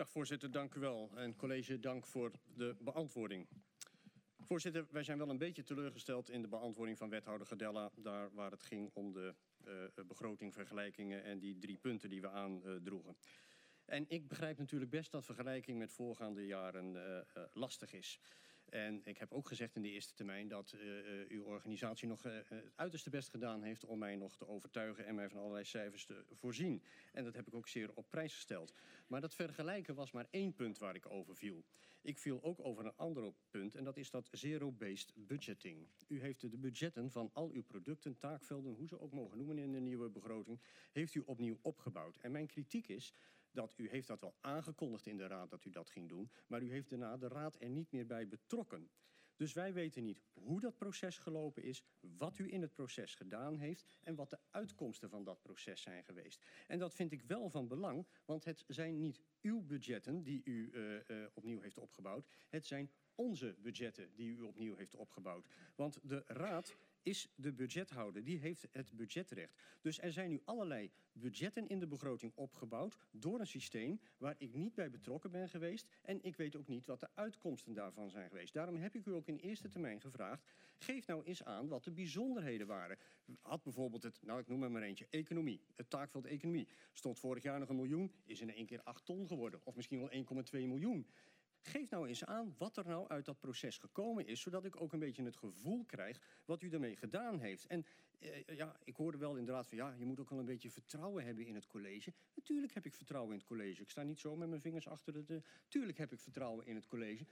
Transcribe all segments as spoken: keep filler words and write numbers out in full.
Dag voorzitter, dank u wel. En college, dank voor de beantwoording. Voorzitter, wij zijn wel een beetje teleurgesteld in de beantwoording van wethouder Gadella, daar waar het ging om de uh, begroting, vergelijkingen en die drie punten die we aandroegen. En ik begrijp natuurlijk best dat vergelijking met voorgaande jaren uh, uh, lastig is. En ik heb ook gezegd in de eerste termijn dat uh, uh, uw organisatie nog uh, het uiterste best gedaan heeft om mij nog te overtuigen en mij van allerlei cijfers te voorzien. En dat heb ik ook zeer op prijs gesteld. Maar dat vergelijken was maar één punt waar ik over viel. Ik viel ook over een ander punt en dat is dat zero-based budgeting. U heeft de budgetten van al uw producten, taakvelden, hoe ze ook mogen noemen in de nieuwe begroting, heeft u opnieuw opgebouwd. En mijn kritiek is dat u heeft dat wel aangekondigd in de raad dat u dat ging doen, maar u heeft daarna de raad er niet meer bij betrokken. Dus wij weten niet hoe dat proces gelopen is, wat u in het proces gedaan heeft en wat de uitkomsten van dat proces zijn geweest. En dat vind ik wel van belang, want het zijn niet uw budgetten die u uh, uh, opnieuw heeft opgebouwd, het zijn onze budgetten die u opnieuw heeft opgebouwd. Want de raad is de budgethouder, die heeft het budgetrecht. Dus er zijn nu allerlei budgetten in de begroting opgebouwd door een systeem waar ik niet bij betrokken ben geweest en ik weet ook niet wat de uitkomsten daarvan zijn geweest. Daarom heb ik u ook in eerste termijn gevraagd, geef nou eens aan wat de bijzonderheden waren. Had bijvoorbeeld het, nou ik noem maar maar eentje, economie, het taakveld economie. Stond vorig jaar nog een miljoen, is in één keer acht ton geworden of misschien wel één komma twee miljoen. Geef nou eens aan wat er nou uit dat proces gekomen is, zodat ik ook een beetje het gevoel krijg wat u daarmee gedaan heeft. En eh, ja, ik hoorde wel inderdaad van ja, je moet ook wel een beetje vertrouwen hebben in het college. Natuurlijk heb ik vertrouwen in het college. Ik sta niet zo met mijn vingers achter het... Uh, tuurlijk heb ik vertrouwen in het college.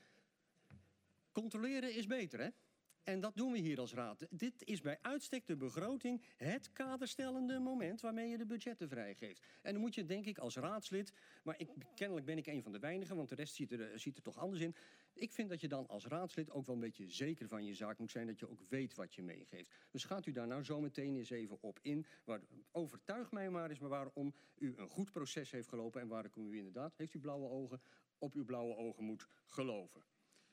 Controleren is beter, hè? En dat doen we hier als raad. Dit is bij uitstek de begroting het kaderstellende moment waarmee je de budgetten vrijgeeft. En dan moet je denk ik als raadslid, maar ik, kennelijk ben ik een van de weinigen, want de rest ziet er, ziet er toch anders in. Ik vind dat je dan als raadslid ook wel een beetje zeker van je zaak moet zijn, dat je ook weet wat je meegeeft. Dus gaat u daar nou zo meteen eens even op in. Waar, overtuig mij maar eens maar waarom u een goed proces heeft gelopen en waarom u inderdaad, heeft u blauwe ogen, op uw blauwe ogen moet geloven.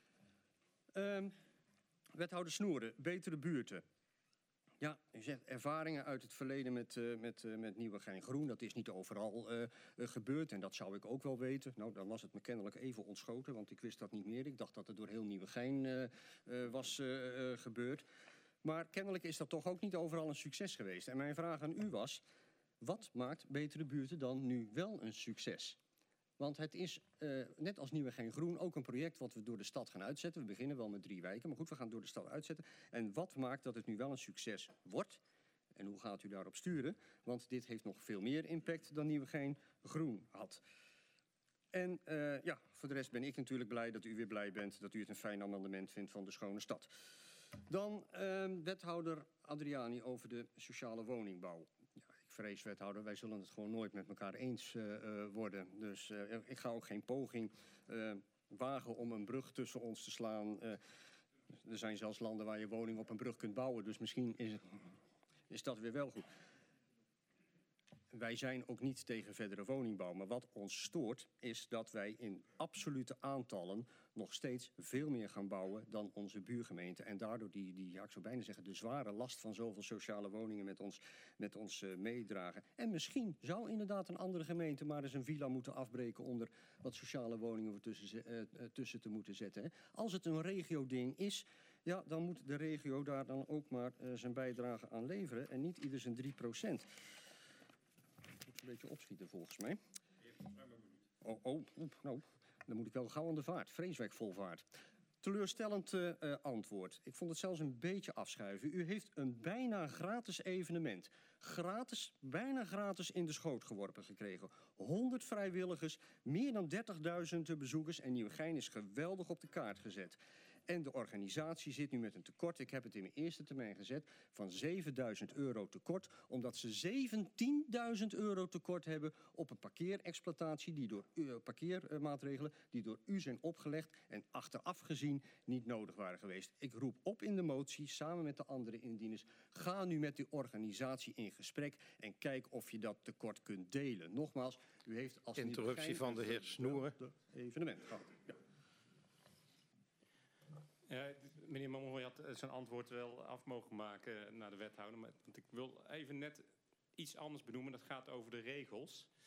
Um, Wethouder Snoeren, betere buurten. Ja, u zegt ervaringen uit het verleden met, uh, met, uh, met Nieuwegein Groen. Dat is niet overal uh, uh, gebeurd en dat zou ik ook wel weten. Nou, dan was het me kennelijk even ontschoten, want ik wist dat niet meer. Ik dacht dat het door heel Nieuwegein uh, uh, was uh, uh, gebeurd. Maar kennelijk is dat toch ook niet overal een succes geweest. En mijn vraag aan u was, wat maakt betere buurten dan nu wel een succes? Want het is, uh, net als Nieuwegein Groen, ook een project wat we door de stad gaan uitzetten. We beginnen wel met drie wijken, maar goed, we gaan door de stad uitzetten. En wat maakt dat het nu wel een succes wordt? En hoe gaat u daarop sturen? Want dit heeft nog veel meer impact dan Nieuwegein Groen had. En uh, ja, voor de rest ben ik natuurlijk blij dat u weer blij bent, dat u het een fijn amendement vindt van de schone stad. Dan uh, wethouder Adriani over de sociale woningbouw. Ja, ik vrees, wethouder, wij zullen het gewoon nooit met elkaar eens uh, uh, worden. Dus uh, ik ga ook geen poging uh, wagen om een brug tussen ons te slaan. Uh, er zijn zelfs landen waar je woning op een brug kunt bouwen. Dus misschien is, het, is dat weer wel goed. Wij zijn ook niet tegen verdere woningbouw. Maar wat ons stoort is dat wij in absolute aantallen nog steeds veel meer gaan bouwen dan onze buurgemeente. En daardoor die, die ja, ik zou bijna zeggen, de zware last van zoveel sociale woningen met ons, met ons uh, meedragen. En misschien zou inderdaad een andere gemeente maar eens een villa moeten afbreken om er wat sociale woningen voor tussen, uh, uh, tussen te moeten zetten. Hè. Als het een regio-ding is, ja, dan moet de regio daar dan ook maar uh, zijn bijdrage aan leveren en niet ieder zijn drie procent. Ik moet een beetje opschieten volgens mij. Oh, oh, nou, dan moet ik wel gauw aan de vaart. Vreeswijk vol vaart. Teleurstellend uh, uh, antwoord. Ik vond het zelfs een beetje afschuiven. U heeft een bijna gratis evenement. Gratis, bijna gratis in de schoot geworpen gekregen. honderd vrijwilligers, meer dan dertigduizend bezoekers en Nieuwegein is geweldig op de kaart gezet. En de organisatie zit nu met een tekort, ik heb het in mijn eerste termijn gezet, van zevenduizend euro tekort, omdat ze zeventienduizend euro tekort hebben op een parkeerexploitatie, die door uh, parkeermaatregelen die door u zijn opgelegd en achteraf gezien niet nodig waren geweest. Ik roep op in de motie, samen met de andere indieners, ga nu met die organisatie in gesprek en kijk of je dat tekort kunt delen. Nogmaals, u heeft als interruptie van de heer Snoeren. Evenement gehad. Ja. Ja, meneer Mommel had zijn antwoord wel af mogen maken naar de wethouder. Maar, want ik wil even net iets anders benoemen. Dat gaat over de regels.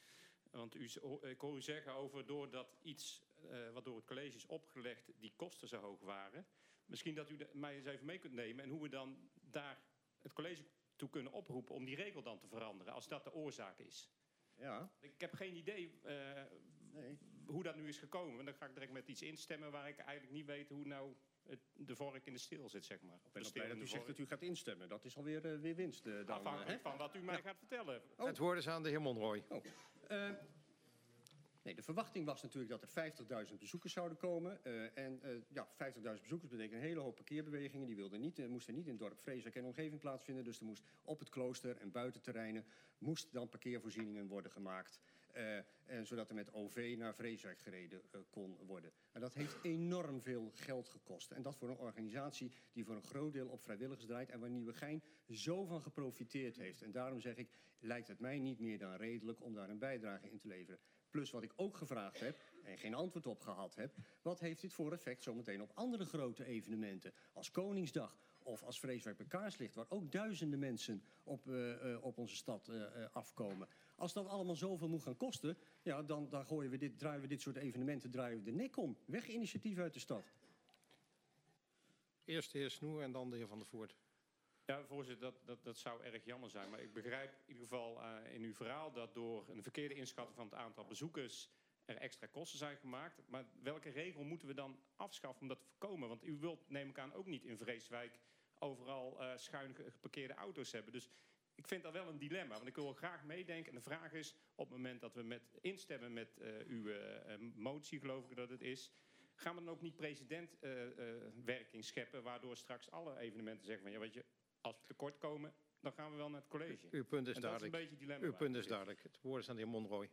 Want u, ik hoor u zeggen over doordat iets uh, wat door het college is opgelegd, die kosten zo hoog waren. Misschien dat u de, mij eens even mee kunt nemen en hoe we dan daar het college toe kunnen oproepen om die regel dan te veranderen, als dat de oorzaak is. Ja. Ik heb geen idee uh, nee. hoe dat nu is gekomen. Dan ga ik direct met iets instemmen waar ik eigenlijk niet weet hoe nou het, de vork in de steel zit, zeg maar. Ik ben blij dat u zegt dat u gaat instemmen. Dat is alweer uh, weer winst. Uh, dan, Afhankelijk uh, van wat u mij ja. gaat vertellen. Oh. Het woord is aan de heer Monroy. Oh. Uh, nee, de verwachting was natuurlijk dat er vijftigduizend bezoekers zouden komen. Uh, en uh, ja, vijftigduizend bezoekers betekent een hele hoop parkeerbewegingen. Die wilden niet, uh, moesten niet in het dorp Vreeswijk en omgeving plaatsvinden. Dus er moest op het klooster en buitenterreinen moest dan parkeervoorzieningen worden gemaakt. Uh, en zodat er met O V naar Vreeswijk gereden uh, kon worden. En dat heeft enorm veel geld gekost. En dat voor een organisatie die voor een groot deel op vrijwilligers draait en waar Nieuwegein zo van geprofiteerd heeft. En daarom zeg ik, lijkt het mij niet meer dan redelijk om daar een bijdrage in te leveren. Plus wat ik ook gevraagd heb en geen antwoord op gehad heb, wat heeft dit voor effect zometeen op andere grote evenementen als Koningsdag of als Vreeswijk bij Kaarslicht, waar ook duizenden mensen op, uh, uh, op onze stad uh, uh, afkomen. Als dat allemaal zoveel moet gaan kosten, ja, dan, dan gooien we dit, draaien we dit soort evenementen draaien we de nek om. Weg initiatief uit de stad. Eerst de heer Snoer en dan de heer Van der Voort. Ja, voorzitter, dat, dat, dat zou erg jammer zijn. Maar ik begrijp in ieder geval uh, in uw verhaal dat door een verkeerde inschatting van het aantal bezoekers er extra kosten zijn gemaakt. Maar welke regel moeten we dan afschaffen om dat te voorkomen? Want u wilt, neem ik aan, ook niet in Vreeswijk overal uh, schuin geparkeerde auto's hebben. Dus ik vind dat wel een dilemma. Want ik wil graag meedenken. En de vraag is, op het moment dat we met instemmen met uh, uw uh, motie, geloof ik dat het is, gaan we dan ook niet precedentwerking uh, uh, scheppen, waardoor straks alle evenementen zeggen van, ja, weet je, als we tekort komen, dan gaan we wel naar het college. Uw punt is en duidelijk. Dat is een beetje dilemma. Uw punt is duidelijk. Het woord is aan de heer Monroy.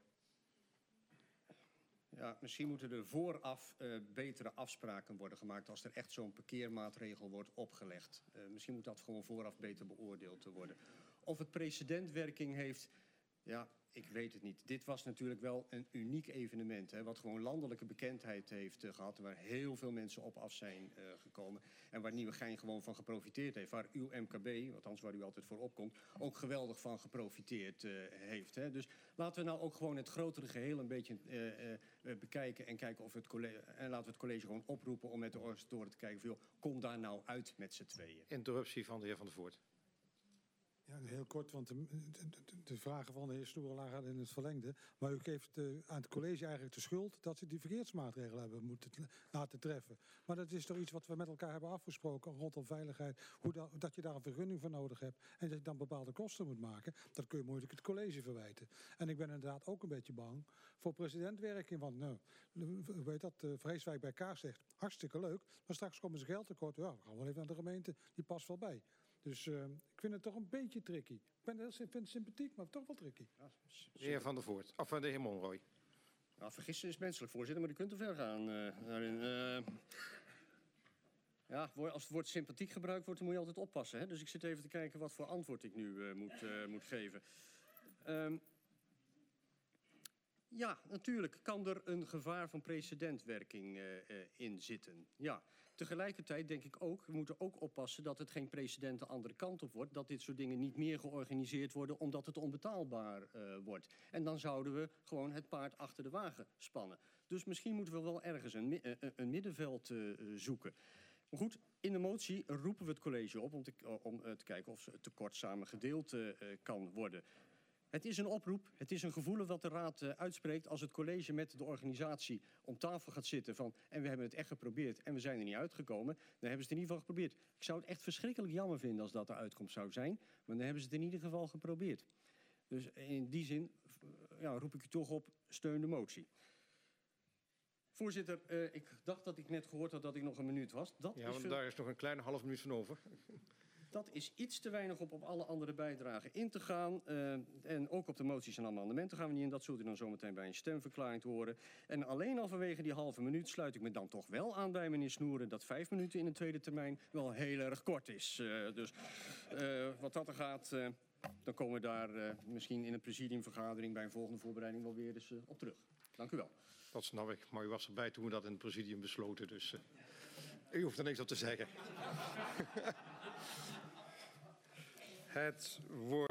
Ja, misschien moeten er vooraf uh, betere afspraken worden gemaakt als er echt zo'n parkeermaatregel wordt opgelegd. Uh, misschien moet dat gewoon vooraf beter beoordeeld te worden. Of het precedentwerking heeft, ja, ik weet het niet. Dit was natuurlijk wel een uniek evenement, hè, wat gewoon landelijke bekendheid heeft uh, gehad, waar heel veel mensen op af zijn uh, gekomen en waar Nieuwegein gewoon van geprofiteerd heeft, waar uw M K B, althans waar u altijd voor opkomt, ook geweldig van geprofiteerd uh, heeft. Hè. Dus laten we nou ook gewoon het grotere geheel een beetje uh, uh, bekijken en kijken of het college, en laten we het college gewoon oproepen om met de organisatoren te kijken, joh, kom daar nou uit met z'n tweeën. Interruptie van de heer Van der Voort. Ja, heel kort, want de, de, de vragen van de heer Snoer lagen in het verlengde. Maar u geeft uh, aan het college eigenlijk de schuld dat ze die verkeersmaatregelen hebben moeten laten treffen. Maar dat is toch iets wat we met elkaar hebben afgesproken rondom veiligheid. Hoe dat, dat je daar een vergunning voor nodig hebt en dat je dan bepaalde kosten moet maken. Dat kun je moeilijk het college verwijten. En ik ben inderdaad ook een beetje bang voor precedentwerking. Want nou, weet dat, uh, Vreeswijk bij Kaarslicht, hartstikke leuk. Maar straks komen ze geld tekort. Ja, we gaan wel even naar de gemeente, die past wel bij. Dus uh, ik vind het toch een beetje tricky. Ik ben heel, vind het sympathiek, maar toch wel tricky. Ja, de heer Van der Voort, of de heer Monroy. Nou, vergissen is menselijk, voorzitter, maar u kunt te ver gaan uh, daarin. Uh, ja, als het woord sympathiek gebruikt wordt, dan moet je altijd oppassen. Hè? Dus ik zit even te kijken wat voor antwoord ik nu uh, moet, uh, moet geven. Um, ja, natuurlijk kan er een gevaar van precedentwerking uh, uh, in zitten. Ja. Tegelijkertijd denk ik ook, we moeten ook oppassen dat het geen precedent de andere kant op wordt. Dat dit soort dingen niet meer georganiseerd worden omdat het onbetaalbaar uh, wordt. En dan zouden we gewoon het paard achter de wagen spannen. Dus misschien moeten we wel ergens een, uh, een middenveld uh, zoeken. Maar goed, in de motie roepen we het college op om te, om, uh, te kijken of het tekort samen gedeeld uh, kan worden. Het is een oproep, het is een gevoel wat de raad uh, uitspreekt als het college met de organisatie om tafel gaat zitten van en we hebben het echt geprobeerd en we zijn er niet uitgekomen, dan hebben ze het in ieder geval geprobeerd. Ik zou het echt verschrikkelijk jammer vinden als dat de uitkomst zou zijn, maar dan hebben ze het in ieder geval geprobeerd. Dus in die zin ja, roep ik u toch op, steun de motie. Voorzitter, uh, ik dacht dat ik net gehoord had dat ik nog een minuut was. Dat ja, is want veel... daar is nog een kleine half minuut van over. Dat is iets te weinig op op alle andere bijdragen in te gaan. Uh, en ook op de moties en amendementen gaan we niet in. Dat zult u dan zometeen bij een stemverklaring te horen. En alleen al vanwege die halve minuut sluit ik me dan toch wel aan bij meneer Snoeren dat vijf minuten in de tweede termijn wel heel erg kort is. Uh, dus uh, wat dat er gaat, uh, dan komen we daar uh, misschien in een presidiumvergadering bij een volgende voorbereiding wel weer eens uh, op terug. Dank u wel. Dat snap ik, maar u was erbij toen we dat in het presidium besloten. Dus uh, u hoeft er niks op te zeggen. Het woord.